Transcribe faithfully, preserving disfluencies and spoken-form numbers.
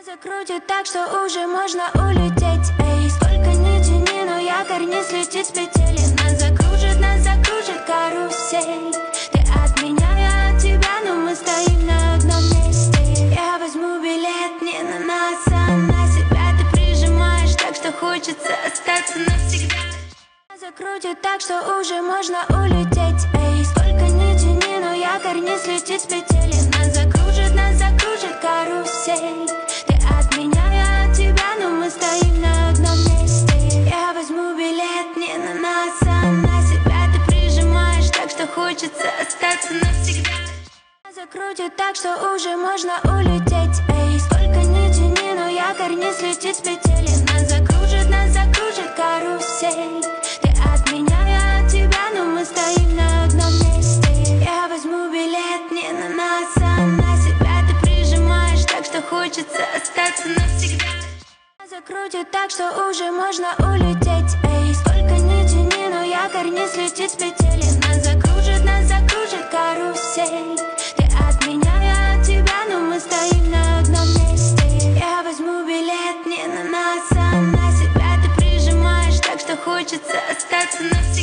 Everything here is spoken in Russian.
Закрутит так, что уже можно улететь. Эй, сколько ни тяни, но якорь не слетит с петель. Нас закружит, нас закружит карусель. Ты от меня, я от тебя, но мы стоим на одном месте. Я возьму билет не на нас, а на себя. Ты прижимаешь так, что хочется остаться навсегда. Закрутит так, что уже можно улететь. Эй, сколько ни тяни, но якорь не слетит с петель. Нас закружит, нас закружит карусель. Ты от меня, я от тебя, но мы стоим на одном месте. Я возьму билет не на нас, а на себя. Ты прижимаешь так, что хочется остаться навсегда. Закрутит так, что уже можно улететь. Эй, сколько ни тяни, но якорь не слетит с петель. Нас закружит, нас закружит карусель. Ты от меня, я от тебя, но мы стоим на одном месте. Я возьму билет не на нас, а на себя. Ты прижимаешь так, что хочется остаться навсегда. Закрутит так, что уже можно улететь. Эй, сколько ни тяни, но якорь не слетит с петель. Нас закружит, нас закружит карусель. Ты от меня, я от тебя, но мы стоим на одном месте. Я возьму билет не на нас, а на себя. Ты прижимаешь так, что хочется остаться навсегда.